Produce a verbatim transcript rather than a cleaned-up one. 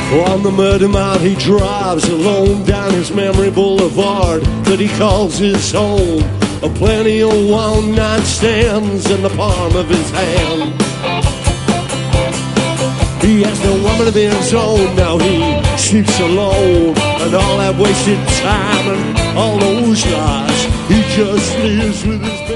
On the murder mile he drives alone down his memory boulevard that he calls his home. A plenty of one-night stands in the palm of his hand. He has no woman of his own, now he sleeps alone. And all that wasted time and all those lies, he just lives with his